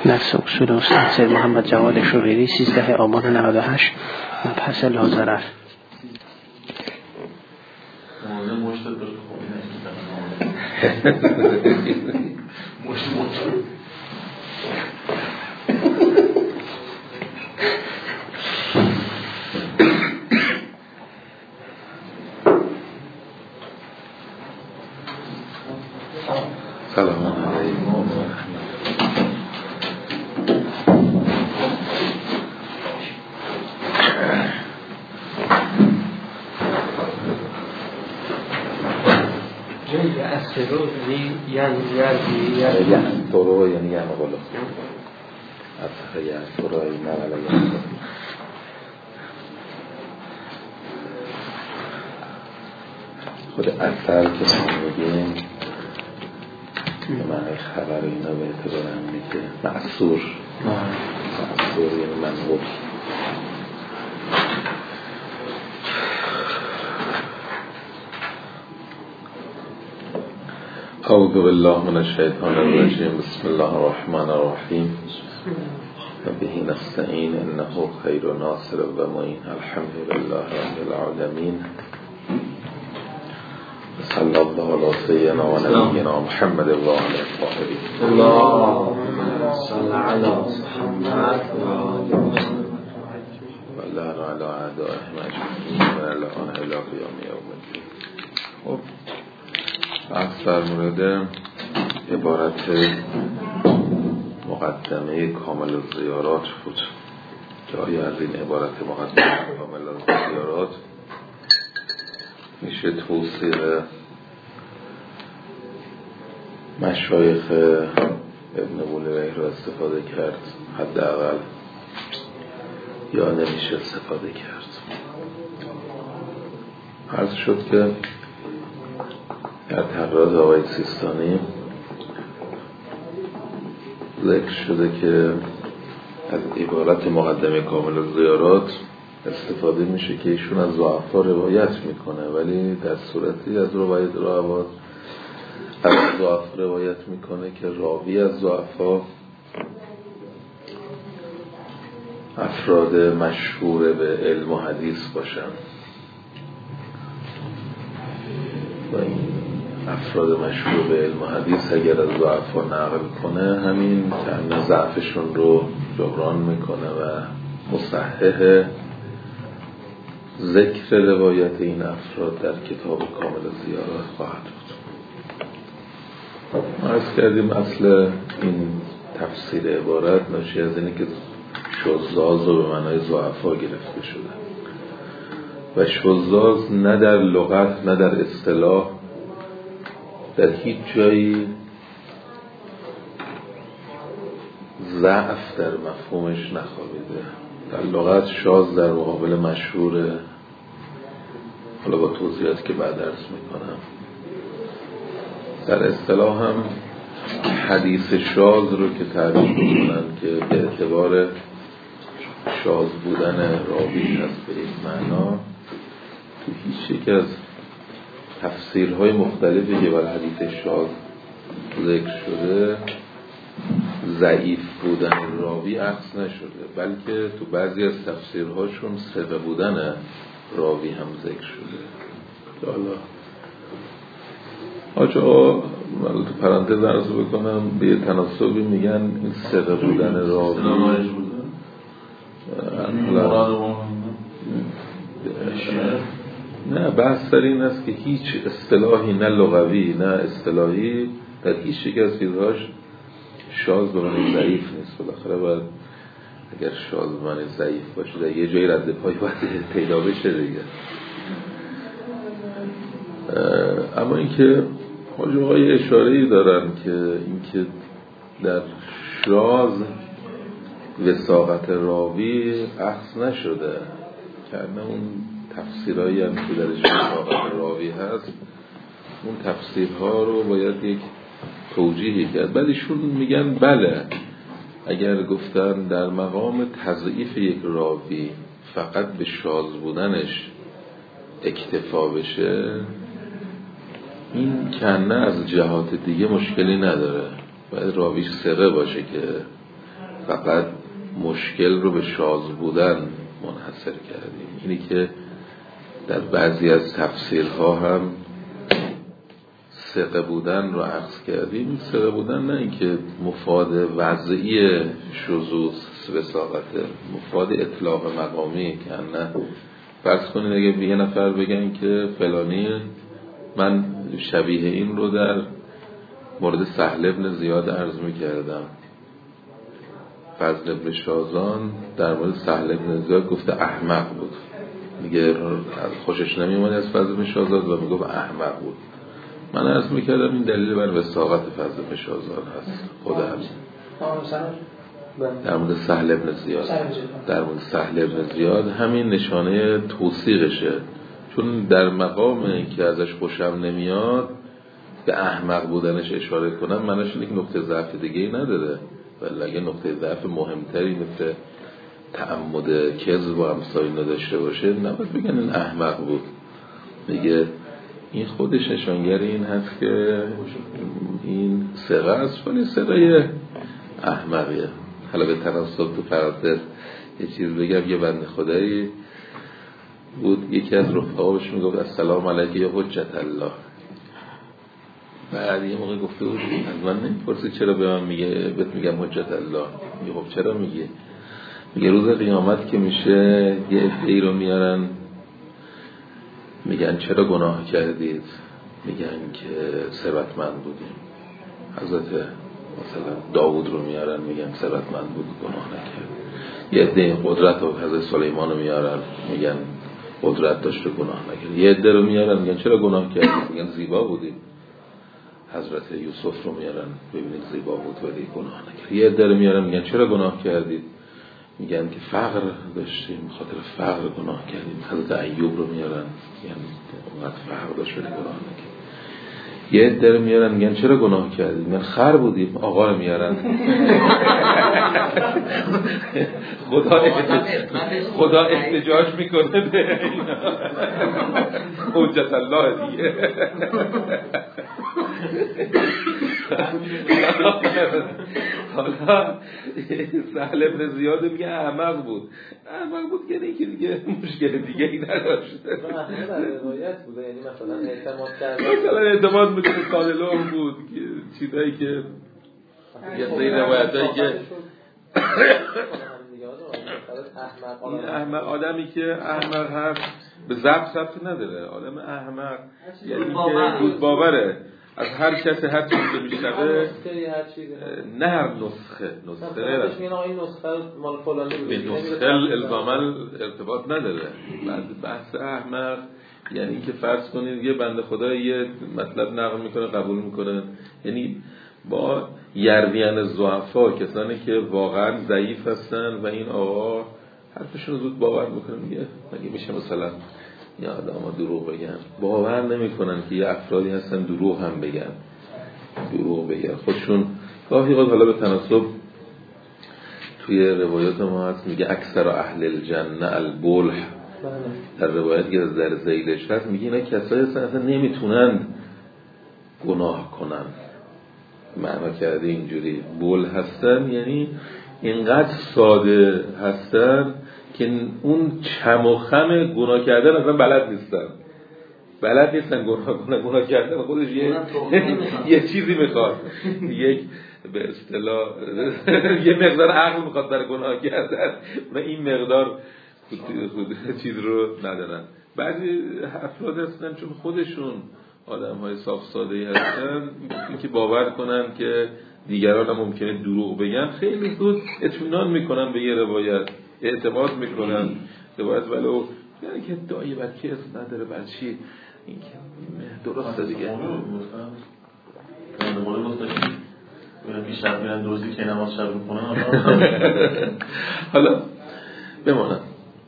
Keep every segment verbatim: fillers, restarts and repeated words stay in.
درس اصول استاد سید محمد جواد شوریری سیزده آبان نود و هشت مبحث لاضرر. سلام علیکم. جای اصلو یعنی یعنی یعنی یعنی طورو یعنی یعنی قلو اصخه یعنی طورو یعنی یعنی خود اثر که ما میگیم به معنی خبر اینا به اعتبار هم میگه معصور معصور یعنی منقول. اعوذ بالله من الشیطان الرجیم. بسم الله الرحمن الرحیم. و به نستعین انه خیر ناصر و معین. الحمد لله رب العالمین. صلی الله علی سیدنا و نبینا محمد و آله الطاهرین. اللهم صل علی محمد و آل محمد و لعن علی اعدائهم اجمعین و لعن الی قیام یوم الدین. خب بحث در مورد عبارت مقدمه کامل الزیارات بود. جایی از این عبارت مقدمه کامل الزیارات میشه توصیق مشایخ ابن بولیویح رو استفاده کرد حداقل، یا نمیشه استفاده کرد. عرض شد که در تقریرات آقای سیستانی ذکر شده که از عبارت مقدمه کامل الزیارات استفاده میشه که ایشون از ضعفا روایت میکنه، ولی در صورتی از روایت روایت از ضعف روایت میکنه که راوی از ضعفا افراد مشهور به علم و حدیث باشن و این افراد مشهور به علم و حدیث اگر از ضعفا نقل کنه همین که ضعفشون رو جبران میکنه و مصحح ذکر روایت این افراد در کتاب کامل الزیارات خواهد بود. ما عرض کردیم اصل این تفسیر عبارت ناشی از اینه که شذاذ رو به معنای ضعفا گرفته شده و شذاذ نه در لغت نه در اصطلاح در هیچ جایی ضعف در مفهومش نخوابیده. در لغت شاذ در مقابل مشهوره، حالا با توضیحاتی که بعد عرض میکنم. در اصطلاح هم حدیث شاذ رو که تعریف میکنن که به اعتبار شاذ بودن راوی هست به این معنا، تو هیچ یک از تفسیرهای مختلفی که بر حدیث شاذ ذکر شده ضعیف بودن راوی عکس نشده، بلکه تو بعضی از تفسیرهاشون ثقه بودن راوی هم ذکر شده. حالا آجا من تو پرانتز عرض بکنم به یه تناسبی میگن این ثقه بودن راوی نه بحث در این است که هیچ اصطلاحی نه لغوی نه اصطلاحی در هیچ یک از چیزهاش شاذ به معنی ضعیف نیست. بالاخره باید اگر شاذ به معنی ضعیف باشه در یه جای رد پای باید پیدا بشه دیگه. اما اینکه حاجوهای اشاره‌ای دارن که اینکه در شاذ وثاقت راوی اخذ نشده، که اون تفسیرهایی هم که درش وثاقت راوی هست اون تفسیرها رو باید یک توجیهی کرد. بعد ایشون میگن بله اگر گفتن در مقام تضعیف یک راوی فقط به شاذ بودنش اکتفا بشه این کنه از جهات دیگه مشکلی نداره، باید راویش ثقه باشه که فقط مشکل رو به شاذ بودن منحصر کردیم. اینی که در بعضی از تفسیرها هم ثقه بودن رو عکس کردیم. ثقه بودن نه اینکه مفاد وضعی شذوذ وساقته، مفاد اطلاق مقامی که نه فرض کنید اگه به یه نفر بگن که فلانی من شبیه این رو در مورد سهل ابن زیاد عرض می کردم، فضل ابن شازان در مورد سهل ابن زیاد گفته احمق بود، میگه خوشش نمیومد از فضل ابن شازان و میگه احمق بود. من عرض میکردم این دلیل بر وساقت فضل ابن شازان هست. خود هم در مورد سهل ابن زیاد در مورد سهل ابن زیاد همین نشانه توثیقشه، چون در مقام که ازش خوشم نمیاد به احمق بودنش اشاره کنم معنیش اینه که نقطه ضعف دیگه‌ای نداره، ولی اگه نقطه ضعف مهمتری مثل تعمد کذب و امثال نداشته باشه نباید بگن این احمق بود. میگه این خودش نشانگر این هست که این ثقه است، ولی ثقه احمقیه. حالا به تناسب تو فراتر یه چیز بگم، یه بنده خدایی بود یکی از رفقاش میگفت السلام علیک یا حجت الله. بعد یه موقع گفته بود از من نمیپرسی چرا به من میگه بهت میگم حجت الله. میگه خب چرا میگه؟ میگه روز قیامت که میشه یه عده‌ای رو میارن میگن چرا گناه کردید؟ میگن که ثروتمند بودیم. حضرت مثلا داوود رو میارن میگن ثروتمند بود گناه نکرد. یه عده قدرت رو حضرت سلیمان رو میارن میگن قدرت داشت و گناه نکرد. یه عده رو میارن میگن چرا گناه کردید؟ میگن زیبا بودیم. حضرت یوسف رو میارن ببینید زیبا بود ولی گناه نکرد. یه عده رو میارن میگن چرا گناه کردید؟ میگن که فقر داشتیم خاطر فقر گناه کردیم. حضرت ایوب رو میارن میگن اونقدر فقر داشت ولی گناه نکرد. یه عده رو میارن میگن چرا گناه کردیم؟ میگن خر بودیم. آقا رو میارن خدا خدا احتجاج میکنه به حجت الله دیگه. حالا سهل ابن زیاد میگه احمق بود. احمق بود که دیگه دیگه مشکل دیگه ای نداشت. احمق در روایت بوده، یعنی مثلا اعتماد کرد، مثلا اعتماد میکنه صالح بود چیزایی که یه سری روایتایی که این احمق آدمی که احمق هست به ضبط ثبت نداره. آدم احمق یعنی که روز باوره از هر کسی هر چیزی که میشنوه، نه هر نسخه نسخه نه این نسخه مال فلانی بود، به نسخه الزاما ارتباط نداره. بعد بحث احمق یعنی که فرض کنید یه بنده خدا یه مطلب نقل میکنه قبول میکنه، یعنی با یرویان ضعفا، کسانی که واقعا ضعیف هستن و این آقا حرفشون زود باور میکنه. میگه مگه میشه مثلا یا آدم‌ها دروغ بگن؟ باور نمی‌کنن که یه افرادی هستن دروغ هم بگن دروغ بگن خودشون. گاهی اوقات حالا به تناسب توی روایات ما هست میگه اکثر اهل الجنه البلح. در روایت که در ذیلش هست میگه اینا کسایی هستن اصلا نمیتونن گناه کنن. معنا کرده اینجوری بل هستن یعنی اینقدر ساده هستن که اون چم و خم گناه کردن اصلا بلد نیستن بلد نیستن گناه کنن. گناه کردن خودش یه یه چیزی میخواد، یک به اصطلاح یه مقدار عقل میخواد در گناه کردن و این مقدار خود چیز رو ندارن. بعضی افراد هستن چون خودشون آدم های صاف ساده هستن که باور کنن که دیگران هم ممکنه دروغ بگن، خیلی زود اطمینان میکنن به یه روایت، اعتماد میکنن روایت ولو یعنی که دایی بر کس نداره بر چی این که درسته دیگه. من دوباره گفتم بیشتر میرن دوزی که نماز شب میکنن. حالا بمانم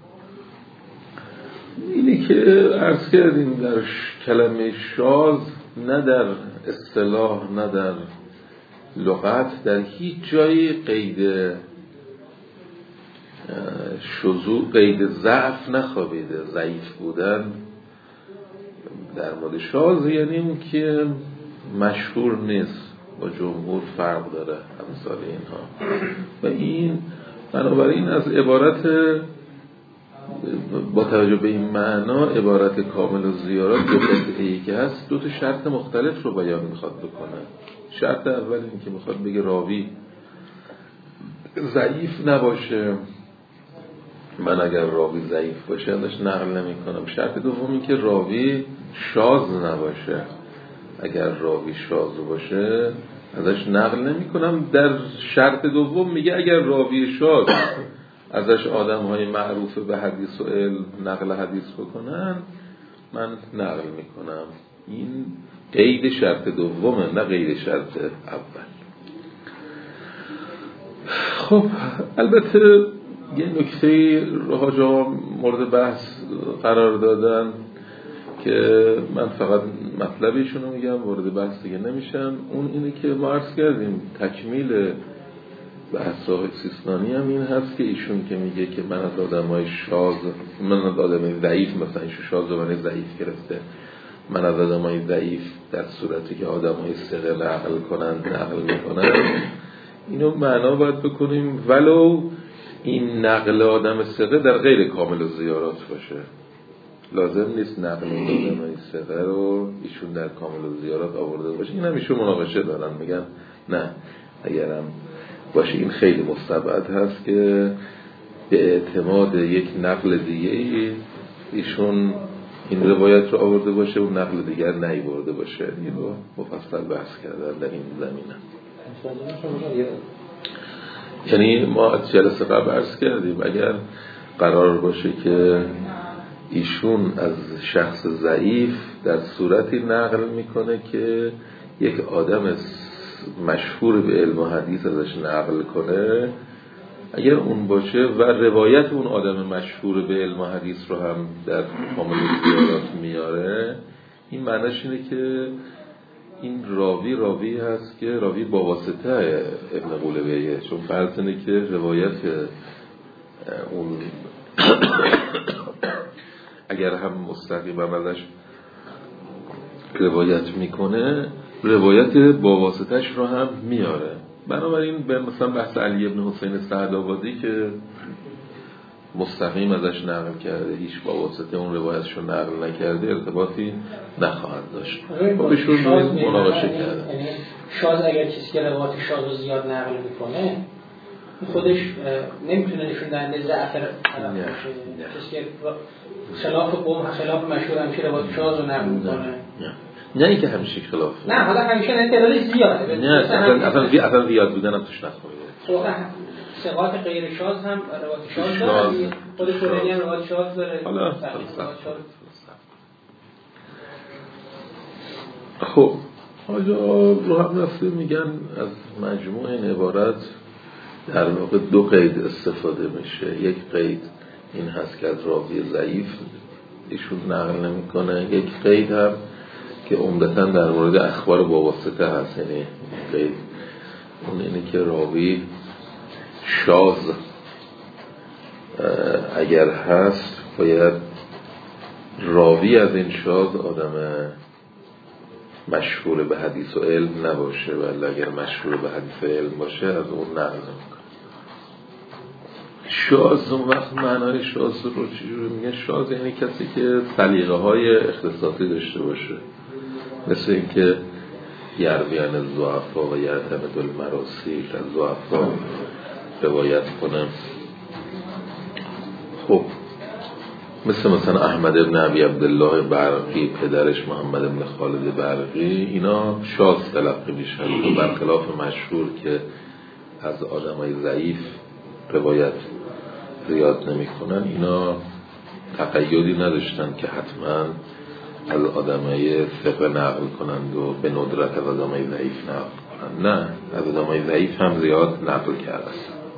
اینی که عرض کردیم در کلمه شاذ نه در اصطلاح نه در لغت در هیچ جایی قید شذوذ قید ضعف نخوابیده. ضعیف بودن در مورد شاذ یعنی اون که مشهور نیست، با جمهور فرق داره امثال اینها. و این بنابراین از عبارت با توجه به این معنا عبارت کامل و زیارات دو قطعه‌ای که هست دو تا شرط مختلف رو بیان میخواد بکنه. شرط اول این که میخواد بگه راوی ضعیف نباشه، من اگر راوی ضعیف باشه ازش نقل نمی کنم. شرط دوم این که راوی شاذ نباشه، اگر راوی شاذ باشه ازش نقل نمی کنم. در شرط دوم میگه اگر راوی شاذ ازش آدم های معروف به حدیث و علم نقل حدیث بکنن من نقل می کنم. این قید شرط دومه نه قید شرط اول. خب البته یه نکته حاج آقا مورد بحث قرار دادن که من فقط مطلبیشون رو میگم، وارد بحث دیگه نمیشم. اون اینه که ما عرض کردیم تکمیل بحث آقای سیستانی هم این هست که ایشون که میگه که من از آدمای شاذ، من از آدمای ضعیف، مثلا ایشون شاذ و من ضعیف گرفته، من از آدمای ضعیف در صورتی که آدمای ثقه نقل کنن نقل میکنن، اینو معنا باید بکنیم ولو این نقل آدم ثقه در غیر کامل و زیارات باشه. لازم نیست نقل آدمای ثقه رو ایشون در کامل و زیارات آورده باشه. این هم ایشون مناقشه دارن، میگن نه اگرم باشه این خیلی مستبعد هست که به اعتماد یک نقل دیگه ایشون این روایت رو آورده باشه و نقل دیگر نیاورده باشه. این رو مفصل بحث کردن در این زمینه. یعنی ما از جلسه قبل عرض کردیم اگر قرار باشه که ایشون از شخص ضعیف در صورتی نقل میکنه که یک آدم مشهور به علم و حدیث ازش نقل کنه، اگر اون باشه و روایت اون آدم مشهور به علم و حدیث رو هم در کامل زیارات میاره، این معنیش اینه که این راوی راوی هست که راوی با واسطه ابن قولبیه، چون فرض اینه که روایت اون اگر هم مستقیما ازش روایت میکنه روایت با واسطهش رو هم میاره. بنابراین به مثلا بحث علی ابن حسین سعدآبادی که مستقیم ازش نقل کرده، هیچ با واسطه اون روایتش رو نقل نکرده، ارتباطی نخواهد داشت. با ایشون مناقشه کرده. یعنی شاذ اگر کسی که روایت شاذ رو زیاد نقل میکنه خودش نمیتونه نشون دهنده ضعف طرف باشه. کسی که خلاف قوم خلاف مشهور همیشه روایت شاذ رو نقل میکنه. نه اینکه همیشه خلاف، نه حالا همیشه انتظاری زیاده، نه اصلا اصلا اصلا زیاد بودن هم توش نخوره. ثقات غیر شاذ هم روایت شاذ داره، خود کلینی هم روایت شاذ داره. حالا خب حاجا رو هم رفته میگن از مجموع این عبارت در واقع دو قید استفاده میشه. یک قید این هست که از راوی ضعیف ایشون نقل نمیکنه، یک قید هم که عمدتاً در مورد اخبار با واسطه هست. یعنی قید اون اینه که راوی شاذ اگر هست باید راوی از این شاذ آدم مشهور به حدیث و علم نباشه، ولی اگر مشهور به حدیث و علم باشه از اون نقل نمیکنه. شاذ اون وقت معنای شاذ رو چجوری میگه؟ شاذ یعنی کسی که سلیقه های اختصاصی داشته باشه، مثل اینکه یرویان الضعفا و یعتمد المراسیل از ضعفا روایت کنه. خب مثل مثلا احمد ابن ابی عبدالله برقی، پدرش محمد ابن خالد برقی، اینا شاذ تلقی میشن، برخلاف مشهور که از آدمای ضعیف روایت زیاد نمی کنن. اینا تقییدی نداشتن که حتما از آدمای ثقه نقل کنند و به ندرت از آدمای ضعیف نقل کنند. نه، از آدمای ضعیف هم زیاد نقل کردن.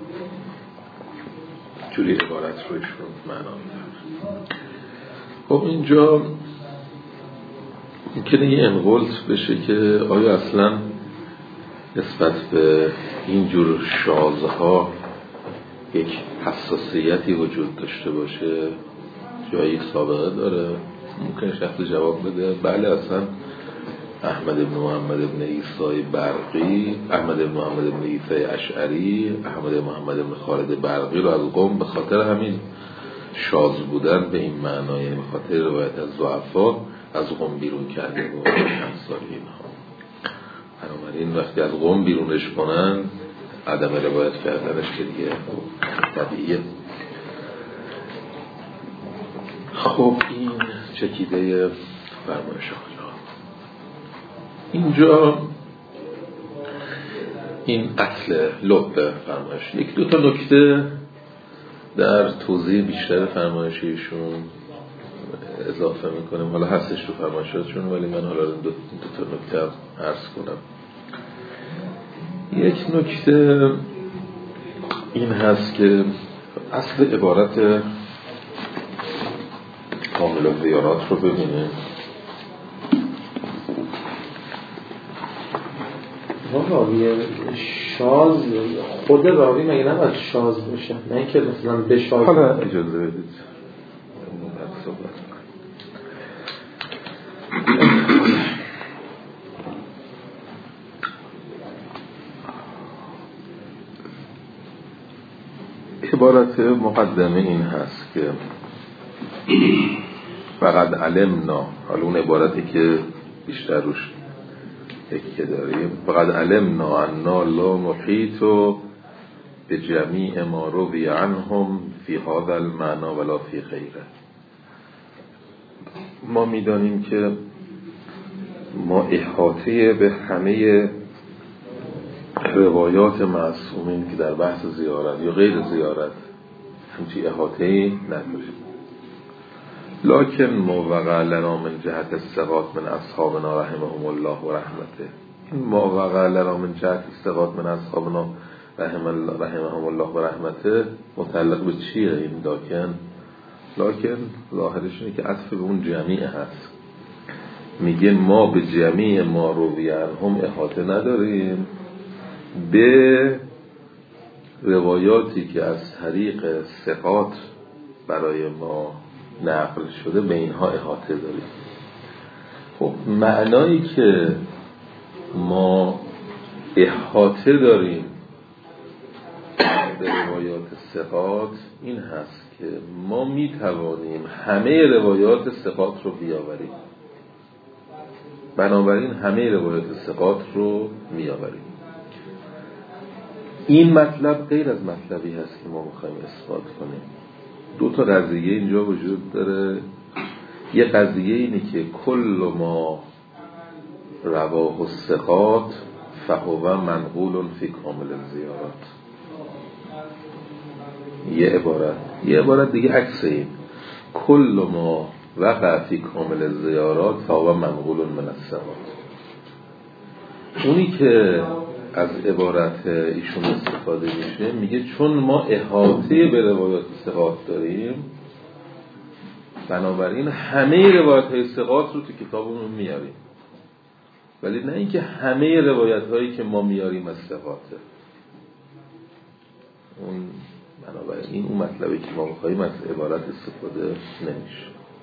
جوری عبارت روی شون معنا میدن. خب اینجا ممکنه یه انقلت بشه که آیا اصلا نسبت به اینجور شاذها یک حساسیتی وجود داشته باشه، جایی سابقه داره؟ ممکنه شخص جواب بده بله اصلا احمد بن محمد بن عیسی برقی، احمد بن محمد بن عیسی اشعری، احمد بن محمد بن خالد برقی رو از قم به خاطر همین شاذ بودن به این معنای، یعنی به خاطر روایت از ضعفا از قم بیرون کرده و امثال اینها. بنابراین وقتی از قم بیرونش کنن عدم روایت کردنش که دیگه طبیعیه. خب این چکیده فرمایش آقا. اینجا این قتل لعبه فرمایش، یک دو تا نکته در توضیح بیشتر فرمایشیشون اضافه میکنیم، حالا هستش تو فرمایشاتشون ولی من حالا دو, دو تا نکته عرض کنم. یک نکته این هست که اصل عبارت کامل الزیارات رو ببینیم. راوی شاذ خود راوی مگه نباید شاذ باشه؟ نه اینکه مثلا به شاذ. حالا اجازه بدید عبارت مقدمه این هست که فقط علمنا، حالا اون عبارتی که بیشتر روش تکیه داریم، فقط علمنا انا لا نحیط به جمیع ما روی عنهم فی هذا المعنى ولا فی غیره. ما میدانیم که ما احاطه به همه روایات معصومین که در بحث زیارت یا غیر زیارت همچی احاطه‌ای نداریم، لکن ما وقع لنا من جهت الثقات من اصحابنا رحمهم الله و رحمته. این ما وقع لنا من جهت الثقات من اصحابنا رحمهم الله و رحمته متعلق به چیه این لکن؟ لکن ظاهرش اینه که عطف به اون جمعیه هست. میگه ما به جمعی ما روی عنهم احاطه نداریم، به روایاتی که از طریق ثقات برای ما نقل شده به اینها احاطه داریم. خب معنایی که ما احاطه داریم به روایات ثقات این هست که ما می توانیم همه روایات ثقات رو بیاوریم، بنابراین همه روایات ثقات رو می آوریم. این مطلب غیر از مطلبی هست که ما میخوایم اثبات کنیم. دو تا قضیه اینجا وجود داره. یه قضیه اینه که کل ما رواه الثقات فهو منقول فی کامل الزیارات، یه عبارت. یه عبارت دیگه عکس این، کل ما وقع فی کامل الزیارات فهو منقول من الثقات. اونی که از عبارت ایشون استفاده میشه میگه چون ما احاطه به روایات ثقات داریم بنابراین همه روایت های ثقات رو تو کتابمون میاریم، ولی نه اینکه همه روایت هایی که ما میاریم از ثقاته. اون بنابراین اون مطلبی که ما میخواییم از عبارت استفاده نمیشه.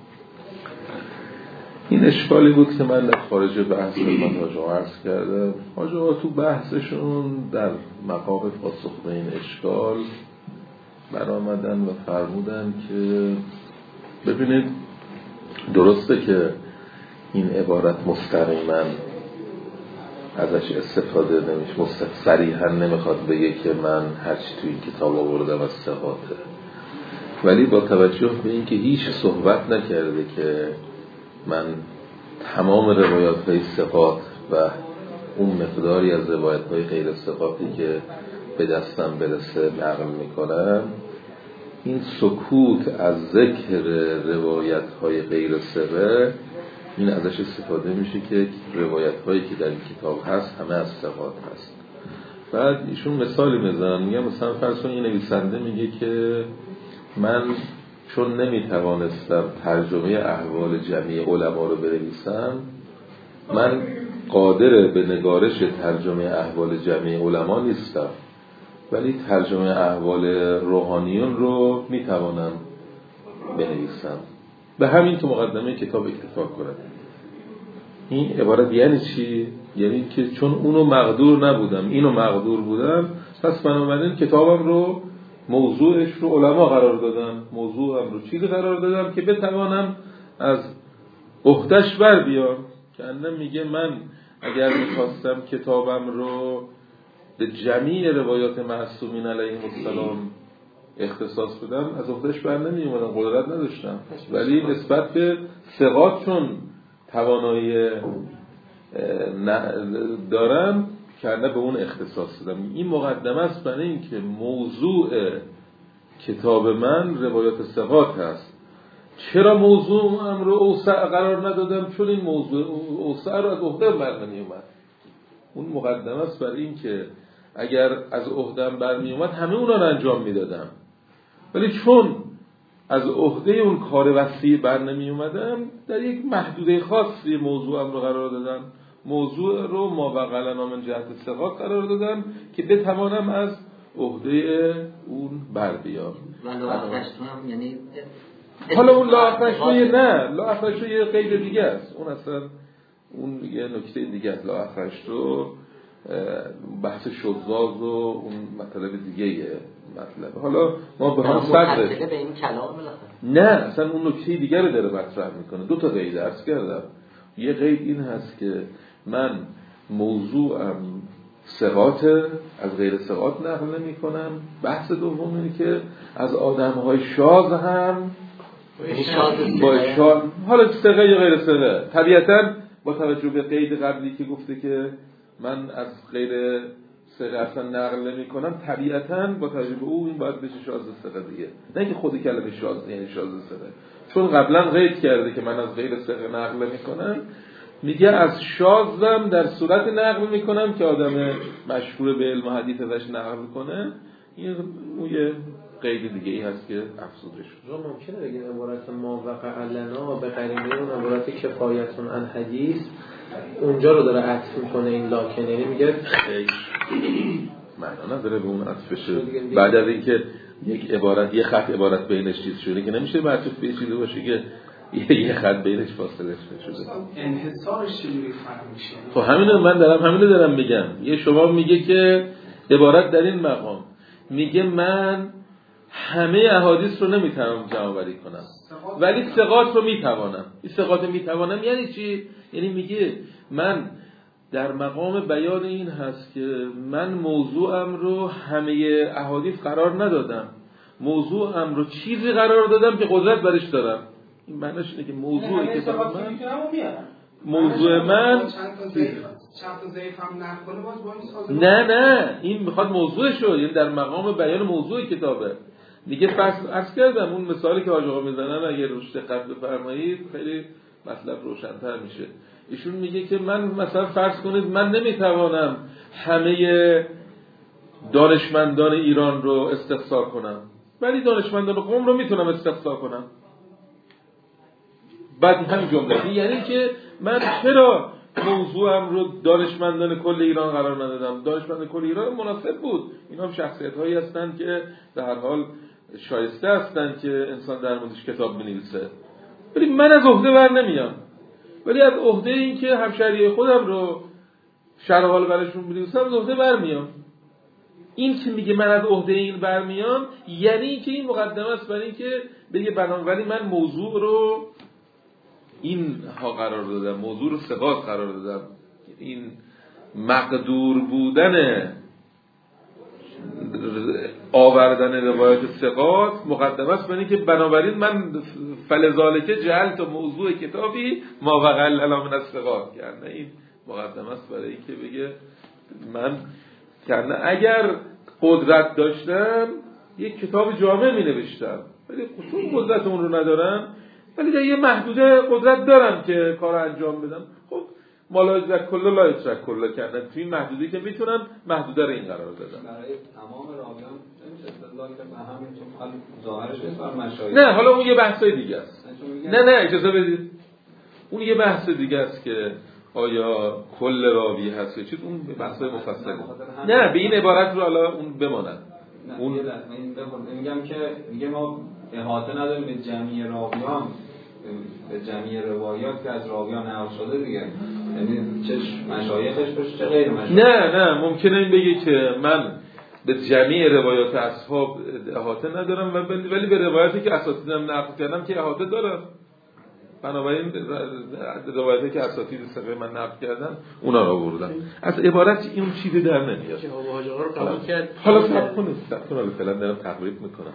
این اشکالی بود که من در خارج بحث خدمت حاجا عرض کردم. حاجا تو بحثشون در مقام پاسخ به این اشکال برآمدن و فرمودن که ببینید درسته که این عبارت مستقیما ازش استفاده نمیشه، مستقیم صریحا نمیخواد بگه که من هرچی تو این کتاب آوردم از ثقاته، ولی با توجه به اینکه هیچ صحبت نکرده که من تمام روایات های ثقات و اون مقداری از روایات های غیر ثقاتی که به دستم برسه نقل میکنم، این سکوت از ذکر روایت های غیر ثقه این ازش استفاده میشه که روایت هایی که در این کتاب هست همه از ثقات هست. بعد ایشون مثالی میزنن، میگه مثلا فرض کن این نویسنده میگه که من چون نمیتوانستم ترجمه احوال جمعی علما رو بنویسم، من قادر به نگارش ترجمه احوال جمعی علما نیستم، ولی ترجمه احوال روحانیون رو میتوانم بنویسم. به همین تو مقدمه کتاب اکتفا کنم. این عبارت یعنی چی؟ یعنی که چون اونو مقدور نبودم اینو مقدور بودم، پس بنابراین کتابم رو موضوعش رو علما قرار دادم، موضوعم رو چیزی قرار دادم که بتوانم از عهده‌اش بر بیام. که اندم میگه من اگر میخواستم کتابم رو به جمیع روایات معصومین علیهم السلام اختصاص بدم از عهده‌اش بر نمی اومدم، قدرت نداشتم، ولی نسبت به ثقات چون توانایی دارم کرده به اون اختصاص دادم. این مقدمه است برای این که موضوع کتاب من روایات ثقات هست. چرا موضوعم رو اوسع قرار ندادم؟ چون این موضوع اوسع رو از عهده برنمی اومد. اون مقدمه است برای این که اگر از عهدم برمی اومد همه اونا رو انجام میدادم، ولی چون از عهده اون کار وسیع برنمی اومدم در یک محدوده خاصی موضوعم رو قرار دادم. موضوع رو ما بغلنا من جهت ثقات قرار دادم که بتوانم از عهده اون بر بیام. یعنی حالا اون لا اخرجتو نه، لا اخرجتو یه قید دیگه است، اون اصلا اون یه نکته دیگه است. لا اخرجتو بحث شذاذ و اون مطلب دیگه مطلب. حالا ما به هم صدر به این کلام نه، اصلا اون نکته دیگه رو داره مطرح میکنه. دو تا قید عرض کردم. یه قید این هست که من موضوعم ثقات، از غیر ثقات نقل نمی کنم. بحث دوم اینه که از آدم‌های شاذ هم با شاذ، حالا ثقه یا غیر ثقه، طبیعتاً با توجه به قید قبلی که گفته که من از غیر ثقه اصلا نقل نمی کنم، طبیعتاً با توجه به او این باید بشه شاذ ثقه دیگه، نه اینکه خود کلمه شاذ یعنی شاذ ثقه. چون قبلا قید کرده که من از غیر ثقه نقل نمی کنم، میگه از شاذم در صورت نقل میکنم که آدم مشهور به علم و حدیث ازش نقل کنه. این اون یه قید دیگه ای هست که افزوده شد. رو ممکنه بگیم عبارت ما وقع لنا به قرینه اون عبارت کفایتون عن حدیث اونجا رو داره عطف میکنه این لاکن، یعنی میگه معنا نداره به اون عطف بشه بعد از اینکه یک عبارت یه خط عبارت بینش چیز شده که نمیشه معطوف به چیزی باشه که یه خط بینش فاصله شده. انحصارش چجوری فرق میشه؟ خب همینو من دارم همینو دارم میگم. یه شما میگه که عبارت در این مقام میگه من همه احادیث رو نمیتونم جمع آوری کنم ولی ثقات رو میتوانم. این ثقات میتوانم یعنی چی؟ یعنی میگه من در مقام بیان این هست که من موضوعم رو همه احادیث قرار ندادم، موضوعم رو چیزی قرار دادم که قدرت برش دارم. این معنیش اینه که موضوع کتاب من موضوع من نه نه این میخواد موضوعش رو، یعنی در مقام بیان موضوع کتابه. دیگه پس عرض کردم اون مثالی که حاج آقا میزنن اگه روش دقت بفرمایید خیلی مطلب روشن‌تر میشه. ایشون میگه که من مثلا فرض کنید من نمیتوانم همه دانشمندان ایران رو استقصا کنم ولی دانشمندان قم رو میتونم استقصا کنم. بعد همین جمله یعنی که من چرا موضوعم رو دانشمندان کل ایران قرار ندادم؟ دانشمندان کل ایران مناسب بود، اینا هم شخصیت‌هایی هستند که در هر حال شایسته هستند که انسان در موردش کتاب بنویسه، ولی من از عهده بر نمیام. ولی از عهده این که همشهری خودم رو شرح حال براشون بنویسم از عهده برمیام. این که میگه من از عهده این برمیام یعنی این که این مقدمه است برای این که بگه بنابراین من موضوع رو این ها قرار دادم، موضوع رو ثقات قرار دادم. این مقدور بودن آوردن روایت ثقات مقدمه است برای اینکه بنابراین من فلذالک جعلت موضوع کتابی ما وقع لنا من الثقات. یعنی این مقدمه است برای اینکه بگه من یعنی اگر قدرت داشتم یک کتاب جامع می نوشتم ولی چون قدرت اون رو ندارم ولی در یه محدوده قدرت دارم که کار انجام بدم. خب مالا یترک کلا لا یترک کلا کردن توی این محدودی که میتونم محدوده رو این قرار دادم. برای تمام راویان نمیشه استدلال کرد به همین چون ظاهرش نیست بر مشایخ. نه حالا اون یه بحثای دیگه است. نه نه اجازه بدید. اون یه بحث دیگه است که آیا کل راوی هست یا چیز، اون بحثای مفصلی. نه به این عبارت رو حالا اون بماند. اون میگم که میگه ما احاطه نداریم به جمعی راویان به جمعی روایات که از راویان نقل شده دیگه، یعنی چه مشایخش باشه چه غیر مشایخ. نه نه ممکنه این بگه که من به جمعی روایات اصحاب احاطه ندارم ولی به روایاتی که اساتیدم نقل کردم که احاطه دارم، بنابراین روایاتی که اساتید سقه من نقل کردن اونا رو آوردم. از عبارت این چیزی در نمیاد که ابو حاجه رو قبول کرد. حالا صبر کنید صبر کنید فعلا دارم تقریب میکنم.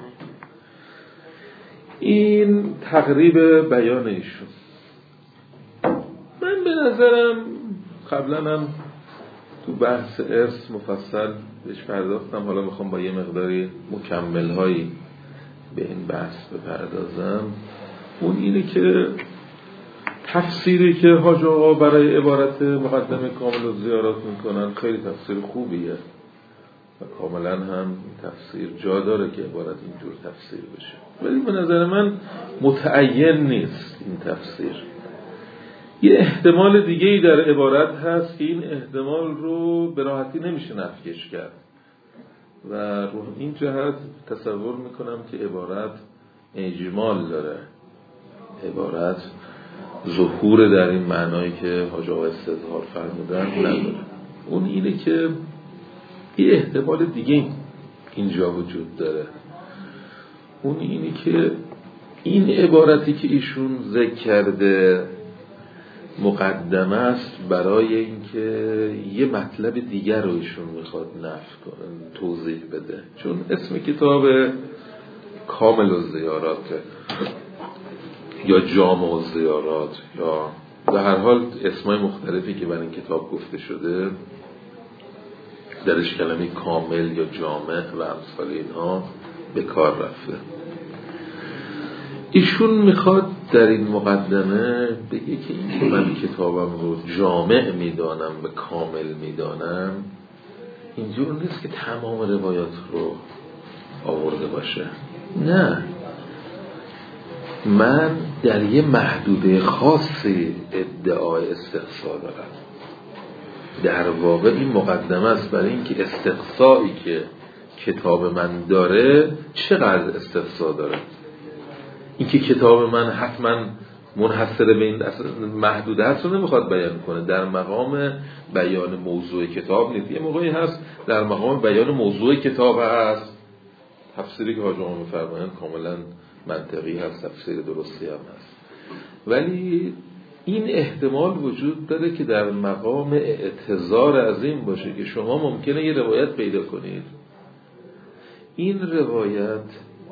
این تقریب بیان ایشون من به نظرم قبلا هم تو بحث ارث مفصل بهش پرداختم، حالا میخوام با یه مقداری مکمل هایی به این بحث بپردازم. اون اینه که تفسیری که حاج آقا برای عبارت مقدمه کامل و زیارات میکنن خیلی تفسیر خوبیه و کاملا هم تفسیر جا داره که عبارت اینجور تفسیر بشه، ولی به نظر من متعین نیست این تفسیر. یه احتمال دیگه‌ای در عبارت هست که این احتمال رو به راحتی نمیشه نفیش کرد و رو این جهت تصور میکنم که عبارت اجمال داره، عبارت ظهور در این معنایی که حاج آقا استظهار فرمودن نداره. اون اینه که یه احتمال دیگه اینجا وجود داره، اون اینه که این عبارتی که ایشون ذکر کرده مقدمه است برای اینکه یه مطلب دیگر رو ایشون میخواد نفی کنه، توضیح بده، چون اسم کتاب کامل الزیارات یا جامع الزیارات یا به هر حال اسمای مختلفی که برای این کتاب گفته شده درش کلمه کامل یا جامع و امثال اینها به کار رفته. ایشون میخواد در این مقدمه بگه که این که من کتابم رو جامع میدانم به کامل میدانم اینجور نیست که تمام روایات رو آورده باشه، نه، من در یه محدوده خاصی ادعای استقصا دارم. در واقع این مقدمه است برای اینکه استقصایی که کتاب من داره چقدر استقصا داره. اینکه کتاب من حتما منحصر به این محدوده هست رو نمیخواد بیان کنه، در مقام بیان موضوع کتاب نیست. یه موقعی هست در مقام بیان موضوع کتاب هست، تفسیری که حاج آقا می‌فرمایند کاملا منطقی هست، تفسیر درستی هم هست، ولی این احتمال وجود داره که در مقام اعتذار از این باشه که شما ممکنه یه روایت پیدا کنید، این روایت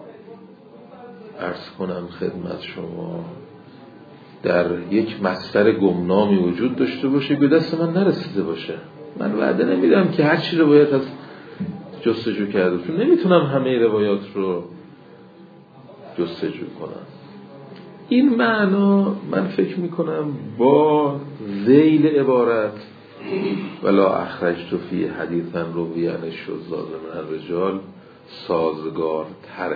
عرض کنم خدمت شما در یک مصدر گمنامی وجود داشته باشه به دست من نرسیده باشه. من وعده نمیدم که هر چی روایت از جستجو کرده، چون نمیتونم همه روایات رو جستجو کنم. این معنا من فکر میکنم با ذیل عبارت ولا اخرجت فی حدیثا رویان شذاذ من الرجال سازگار تره.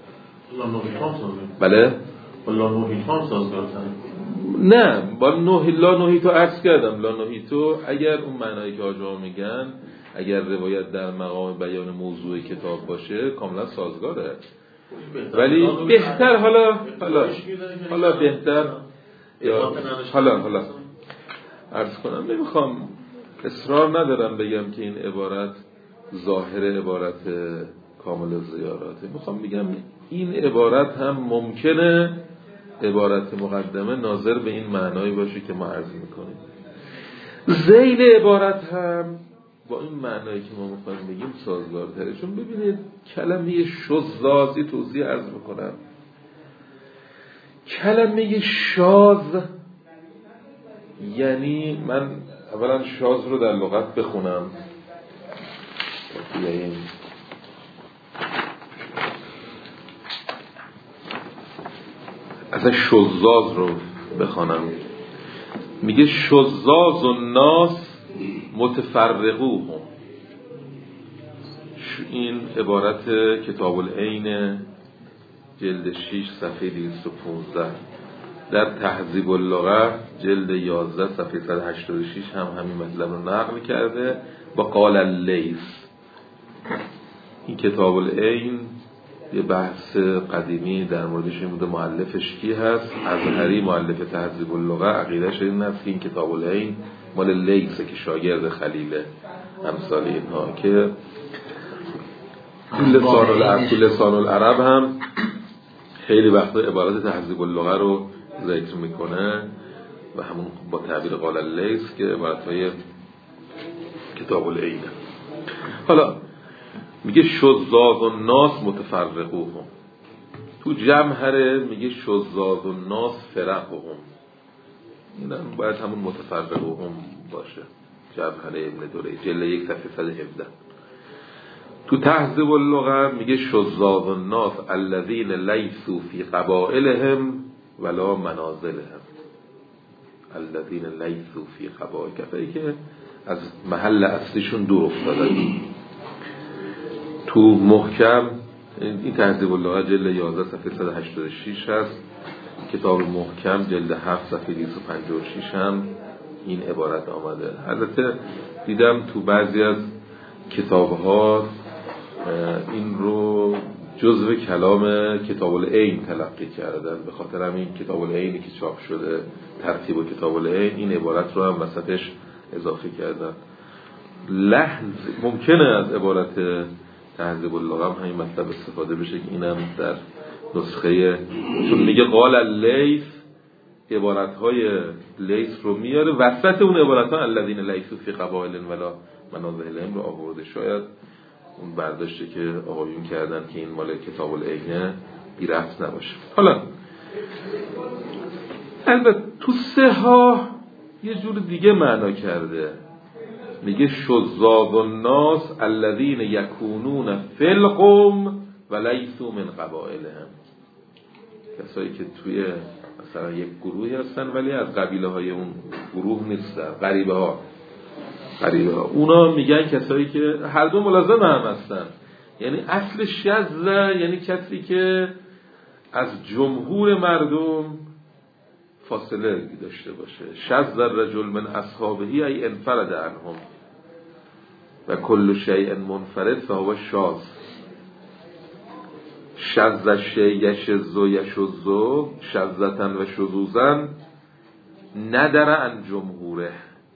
بله؟ لا نوحیتان سازگار تره. نه با نوحی لا نوحیتو عرض کردم، لا نوحیتو اگر اون معنایی که آجا میگن اگر روایت در مقام بیان موضوع کتاب باشه کاملا سازگاره، ولی بهتر حالا حالا حالا بهتر یا حالا حالا عرض کنم، نمیخوام اصرار ندارم بگم که این عبارت ظاهر عبارت کامل زیاراته، میخوام بگم این عبارت هم ممکنه عبارت مقدمه ناظر به این معنایی باشه که ما عرض میکنیم. ذیل عبارت هم با این معنایی که ما میخوایم بگیم سازگارتره، چون ببینید کلمه شذاذی توضیح عرض میکنم. کلمه شاذ یعنی من اولا شاذ رو در لغت بخونم، بیاییم ازش شذاذ رو بخونم. میگه شذاذ الناس متفرقوهم. این عبارت کتاب العین جلد شش صفحه دویست و پانزده، در تهذیب اللغه جلد یازده صفحه صد و هشتاد و شش هم همین مطلب رو نقل کرده با قال اللیث. این کتاب العین یه بحث قدیمی در موردش این بوده مؤلفش کی هست. ازهری مؤلف تهذیب اللغه عقیده‌اش این است که این کتاب العین مال لیث که شاگرد خلیله امثال اینها که لسان العرب لسان العرب هم خیلی وقتا عبارت تهذیب اللغه رو ذکر میکنه و همون با تعبیر قال اللیث که عبارتهای کتاب العینه. حالا میگه شذاذ الناس متفرقوهم، تو جمهره میگه شذاذ الناس فرقهم، این هم باید همون متفرقوهم باشه. جمهره ابن دوری جلد یک صفحه صد و هفده. تو تهذیب اللغه میگه شذاذ الناس الذین لیسوا فی قبائلهم ولا منازلهم. الذین لیسوا فی قبائل، کسایی که از محل اصلیشون دور افتادن. تو محکم این تهذیب اللغه جلد یازده صفحه صد و هشتاد و شش هست. کتاب محکم جلد هفت صفحه دویست و پنجاه و شش هم این عبارت آمده. البته دیدم تو بعضی از کتاب‌ها این رو جزو کلام کتاب العین تلقی کردن، به خاطر همین کتاب العینی که چاپ شده ترتیب و کتاب العین این عبارت رو هم وسطش اضافه کردن. لحن ممکنه از عبارت تهذیب اللغه هم همین مطلب استفاده بشه که اینم در نسخه، چون میگه قال اللیث عبارت‌های لیث رو میاره وسط اون عبارت‌ها الذین لیسوا فی قبائل ولا منازلهم رو آورده. شاید اون برداشته که آقایون کردن که این مال کتاب العینه بی رفت نباشه. حالا البته تو سه ها یه جور دیگه معنا کرده، میگه شذاذ الناس الذین یکونون فی القوم و لیسوا من قبائلهم، کسایی که توی مثلا یک گروهی هستن ولی از قبیله های اون گروه نیستن، غریبه ها غریبه ها اونا میگن کسایی که هر دو ملازم هم هستن. یعنی اصل شذ یعنی کسی که از جمهور مردم فاصله داشته باشه. شذ الرجل من اصحابه ای انفرد عنهم و کل شیء منفرد فهو شاذ. شذ الشیء یشذ یشذ شذة و شذوذا ندر عن جمهوره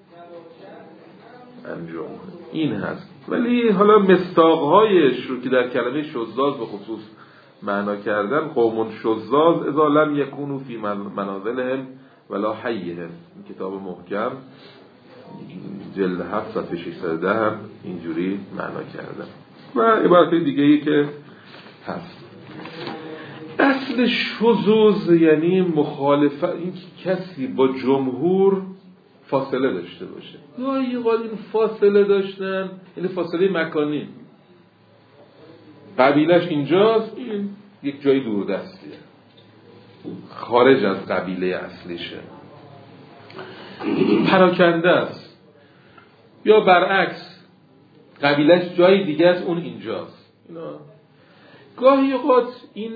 عن جمهور. این هست. ولی حالا مصداق‌هایش رو که در کلمه شذاذ به خصوص معنا کردن، قوم شذاذ اذا لم یکونوا فی منازلهم ولا حیهم، این کتاب محکم جلد هفت صفحه ششصد و ده هم اینجوری معنا کردن و عبارت دیگه ای که هست. اصل شذوذ یعنی مخالفت، این کسی با جمهور فاصله داشته باشه. یا یه قال این فاصله داشتن یعنی فاصله مکانی، قبیلش اینجاست، این یک جای دوردستیه خارج از قبیله اصلیشه، پراکنده است. یا برعکس قبیلش جای دیگه است اون اینجاست. اینا گاهی اوقات این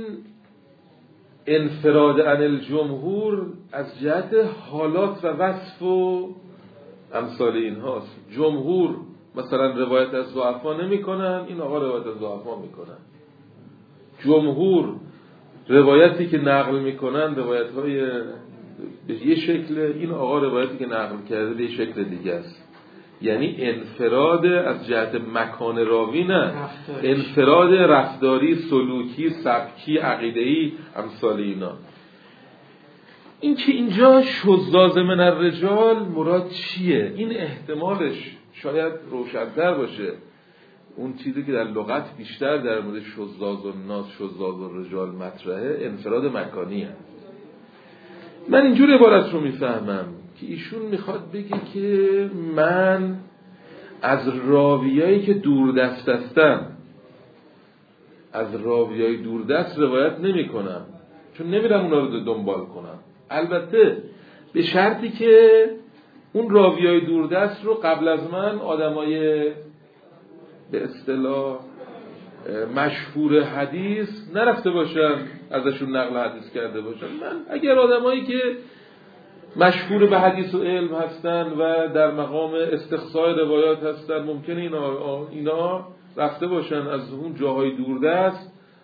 انفراد عن الجمهور از جهت حالات و وصف و امثال این هاست. جمهور مثلا روایت از ضعفا نمی کنن، این آقا روایت از ضعفا می کنن. جمهور روایتی که نقل می کنن روایت های به یه شکل، این آقا روایتی که نقل کرده به یه شکل دیگه است. یعنی انفراد از جهت مکان راوی نه، انفراد رفتاری، سلوکی، سبکی، عقیده‌ای امثال اینا. این که اینجا شذاذ من الرجال مراد چیه؟ این احتمالش شاید روشن‌تر باشه. اون چیزی که در لغت بیشتر در مورد شذاذ الناس شذاذ الرجال مطرحه انفراد مکانیه. من اینجور عبارت رو میفهمم که ایشون میخواد بگه که من از راویایی که دوردست هستن از راویای دوردست روایت نمی کنم، چون نمیرم اونا رو دنبال کنم. البته به شرطی که اون راویای دوردست رو قبل از من آدمای به اصطلاح مشهور حدیث نرفته باشن ازشون نقل حدیث کرده باشن. من اگر آدمایی که مشهور به حدیث و علم هستن و در مقام استقصای روایات هستن ممکنه اینا, اینا رفته باشن از اون جاهای دوردست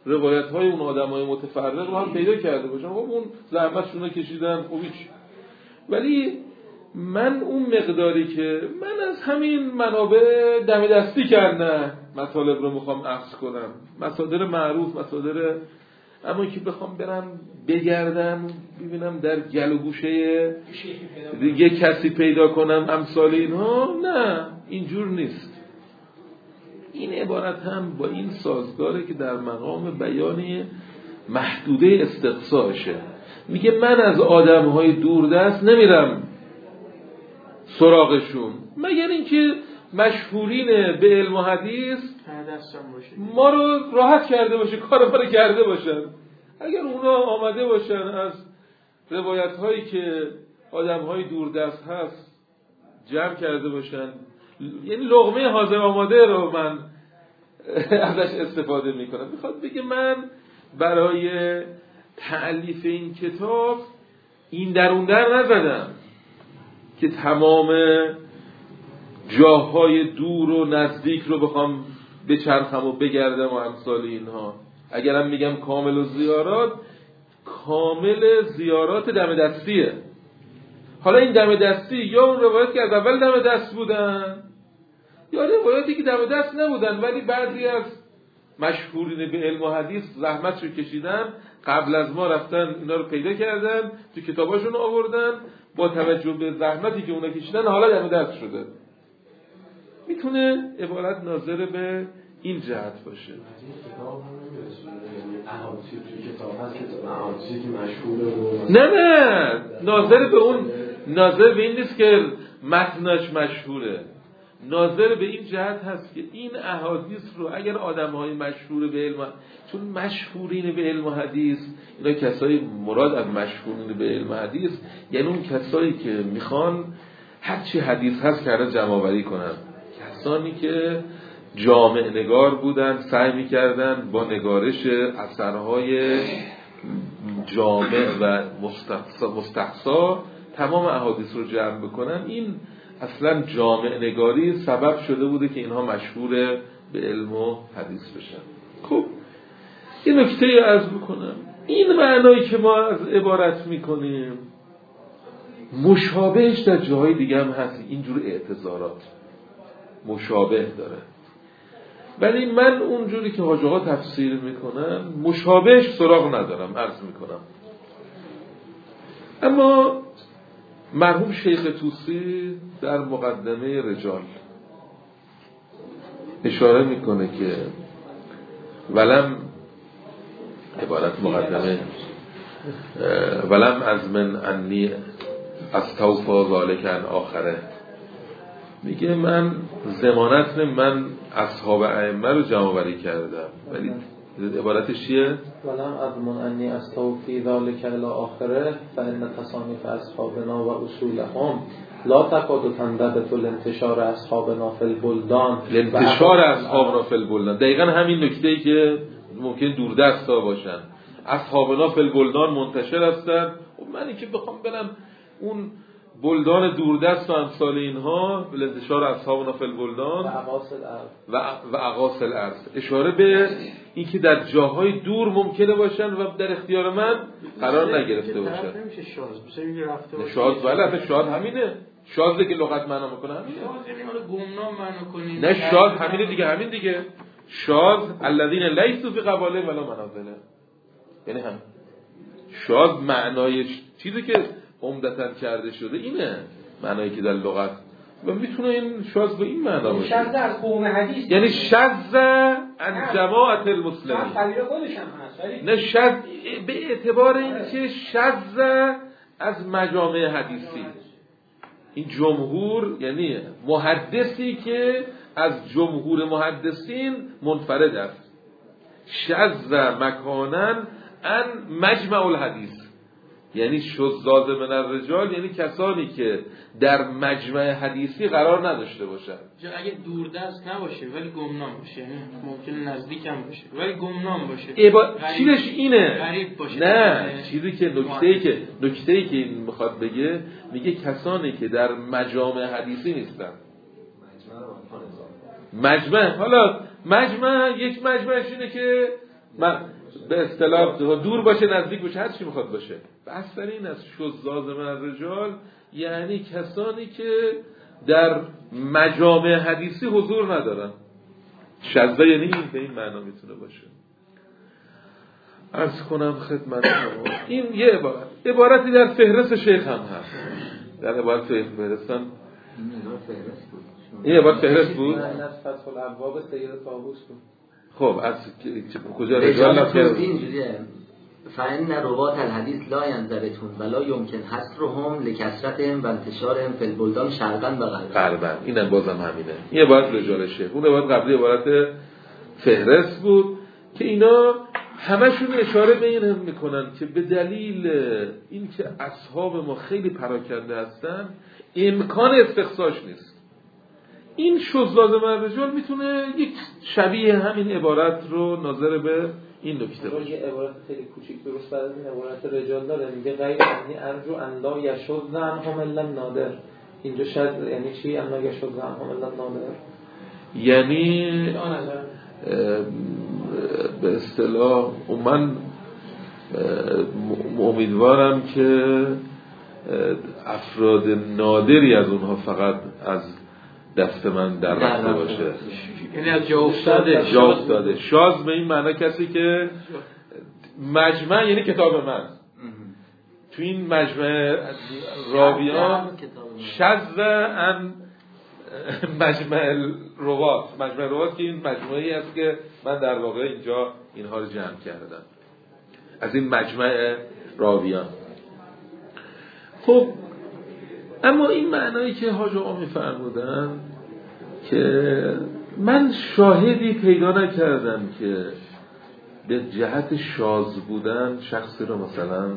روایت های اون آدم های متفرق رو هم پیدا کرده باشن، خب اون زحمتشون رو کشیدن، خب هیچ. ولی من اون مقداری که من از همین منابع دم دستی کردم مطالب رو میخوام اخذ کنم، مصادر معروف، مصادر اما که بخوام برم بگردم ببینم در گل و گوشه یه کسی پیدا کنم امثال اینها، نه اینجور نیست. این عبارت هم با این سازگاره که در مقام بیانی محدوده استقصاشه. میگه من از آدمهای دوردست نمیرم سراغشون مگر اینکه مشهورین به علم و حدیث ما رو راحت کرده باشه، کار ما رو کرده باشن. اگر اونا آمده باشن از روایت هایی که آدم های دوردست هست جمع کرده باشن، یعنی لقمه حاضر آماده رو من ازش استفاده میکنم. میخواد بگه من برای تألیف این کتاب این در اون در نزدم که تمام جاهای دور و نزدیک رو بخوام بچرخم و بگردم و امثال اینها. اگرم میگم کامل و زیارات، کامل زیارات دم دستیه. حالا این دم دستی یا اون روایت که از اول دم دست بودن یا روایاتی که دم دست نبودن ولی بعضی از مشهورین به علم و حدیث زحمت رو کشیدن، قبل از ما رفتن اینا رو پیدا کردن، تو کتاباشون آوردن، با توجه به زحمتی که اونا کشیدن حالا دم دست شده. میتونه عبارت ناظر به این جهت باشه. نه نه ناظر به اون، ناظر به این نیست که متنش مشهوره، ناظر به این جهت هست که این احادیث رو اگر آدم‌های مشهور به علم، چون مشهورین به علم و حدیث اینا کسایی مراد از مشهورین به علم و حدیث یعنی اون کسایی که میخوان هر چی حدیث هست که جمع آوری کنن، کسانی که جامع نگار بودن، سعی میکردن با نگارش اثرهای جامع و مستقصا تمام احادیث رو جمع بکنن. این اصلا جامع نگاری سبب شده بوده که اینها مشهور به علم و حدیث بشن. خب این نکته عرض بکنم، این معنایی که ما از عبارت میکنیم مشابهش در جاهای دیگه هم هست، اینجور اعتذارات مشابه داره، ولی من اونجوری که حاج آقا تفسیر میکنن مشابهش سراغ ندارم عرض میکنم. اما مرحوم شیخ طوسی در مقدمه رجال اشاره میکنه که ولم عبارت مقدمه ولم از من انی استوفا ذالک عن آخره، میگه من ضمانت من اصحاب ائمه رو جمع آوری کردم، ولی عبارتش چیه؟ ولم اضمن انی استوفی ذالک الی آخره فان تصانیف اصحابنا و اصولهم لا تکاد تندرج الانتشار اصحابنا فی البلدان. الانتشار اصحابنا فی البلدان دقیقاً همین نکته‌ای که ممکن دوردستا باشن، اصحابنا فی البلدان منتشر هستن. و منی که بخوام برم اون بلدان دوردست و امثال اینها، انتشار اصحابنا فی البلدان و اقاصی الارض، اشاره به این که در جاهای دور ممکنه باشن و در اختیار من قرار نگرفته باشن. شاذ ولی شاذ همینه، شاذه که لغت معنا میکنه همینه، نه شاذ همینه دیگه، همین دیگه شاذ الذین لیسوا فی قباله ولا منازل، یعنی هم شاذ معنای چیزی که عمدتاً کرده شده اینه، معنایی که در لغت و میتونه این شاذ به این معنا باشه، شاذ از قوم حدیث، یعنی شاذ عن جماعت المسلمین، نه شاذ به اعتبار این که شاذ از مجامع حدیثی. این جمهور یعنی محدثی که از جمهور محدثین منفرد است. شاذ مکانن ان مجمع الحدیث، یعنی شذاذ من الرجال یعنی کسانی که در مجمع حدیثی قرار نداشته باشند. اگه دوردست نباشه ولی گمنام باشه، یعنی ممکنه نزدیک هم باشه ولی گمنام باشه. ایبا... چیزش اینه، غریب باشه. نه چیزی که نکته‌ای که نکته‌ای که این میخواد بگه، میگه کسانی که در مجامع حدیثی نیستن. مجمع، حالا مجمع یک مجمعش اینه که من به اصطلاح دور باشه نزدیک باشه هر چی میخواد باشه. بحث در این است شذاذ من الرجال یعنی کسانی که در مجامع حدیثی حضور ندارن. شذ یعنی این به این معنا میتونه باشه. عرض کنم خدمت شما این یه عبارت عبارتی در فهرست شیخ هم هست. در عبارت فهرستم این عبارت فهرست بود. این از فتح الابواب سید طاووس بود. خب از کجا رجال نفرد اینجوریه فإن روات الحديث لا ينضبطون ولا يمكن حصرهم لكثرتهم و انتشارهم في البلدان شرقا و غربا. غربا اینم بازم همینه. این عبارت رجال شیخ. اون عبارت قبلی عبارت فهرست بود که اینا همشون اشاره به این هم میکنن که به دلیل اینکه اصحاب ما خیلی پراکنده هستن امکان استقصاش نیست. این شذاذ من رجال میتونه یک شبیه همین عبارت رو ناظر به این نکته باشه. یه عبارت خیلی کوچیک درست بعد از این عبارت رجال داره میگه غیر انی ارجو ان لا یشذ عنهم الا نادر. اینجا شذ یعنی چی؟ ان لا یشذ عنهم الا نادر یعنی به اصطلاح من امیدوارم که افراد نادری از اونها فقط از دست من در رفته باشه. یعنی از جا افتاده. جا افتاده. شاذ به این معنی کسی که مجمع یعنی کتاب من تو این مجمع راویان شذ عن مجمع روات. مجمع روات که این مجموعی است که من در واقع اینجا اینها رو جمع کردم از این مجمع راویان. خب اما این معنایی که حاج آقا می‌فرمودن که من شاهدی پیدا نکردم که به جهت شاذ بودن شخصی رو مثلا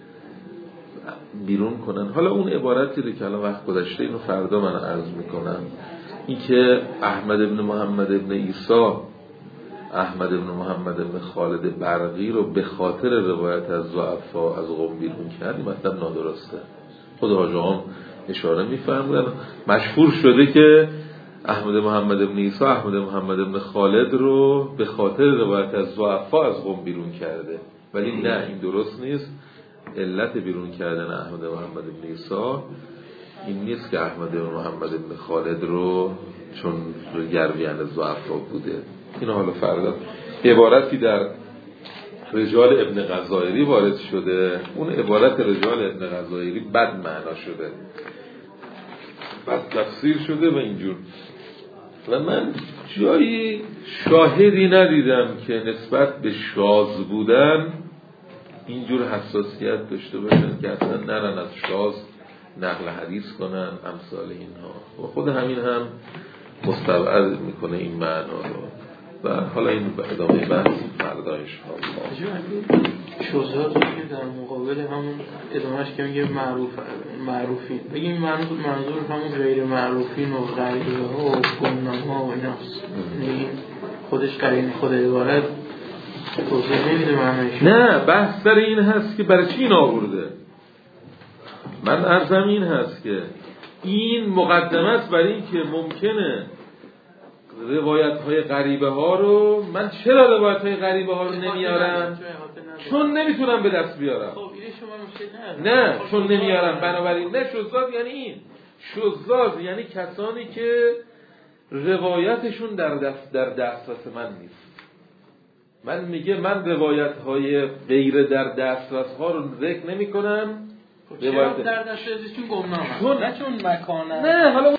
بیرون کنن. حالا اون عبارتی رو که الان وقت گذشته اینو فردا من عرض میکنم، این که احمد ابن محمد ابن عیسی احمد ابن محمد ابن خالد برقی رو به خاطر روایت از ضعفا از قوم بیرون کرد، مطلب نادرسته. خود حاج آقا اشاره میفرمودن مشهور شده که احمد محمد ابن عیسی احمد محمد ابن خالد رو به خاطر روایت از ضعفا از قوم بیرون کرده، ولی نه این درست نیست. علت بیرون کردن احمد محمد ابن عیسی این نیست که احمد محمد ابن خالد رو چون گرویان ضعفا بوده. این حالا فردا عبارتی در رجال ابن غزائری وارد شده، اون عبارت رجال ابن غزائری بد معنا شده، بد تفسیر شده و اینجور. و من جایی شاهدی ندیدم که نسبت به شاذ بودن اینجور حساسیت داشته باشن که اصلا نرن از شاذ نقل حدیث کنن امثال اینها. و خود همین هم مستبعد میکنه این معنا رو. و حالا این ادامه بحث فردا انشاءالله. شذاذ که در مقابل همون ادامهش که میگه معروف معروفین، بگیم منظور منظور همون غیر معروفین و غیره ها و گمنام ها و ایناست. این خودش قرین خود عبارت توضیح نمیده معنیش. نه بحث سر این هست که برای چی این آورده. من عرضم این هست که این مقدمت برای این که ممکنه روایت های غریبه ها رو من چرا روایت های غریبه ها رو نمیارم؟ چون نمیتونم به دست بیارم. خب اینه شما مشکل نه. نه چون نمیارم، بنابراین نه. شذاذ یعنی این شذاذ یعنی کسانی که روایتشون در دست در دسترس من نیست. من میگه من روایت های غیر در دسترس ها رو ذکر نمی کنم. چرا در دسترسشون گمنام هست؟ نه چون مکانه. نه حالا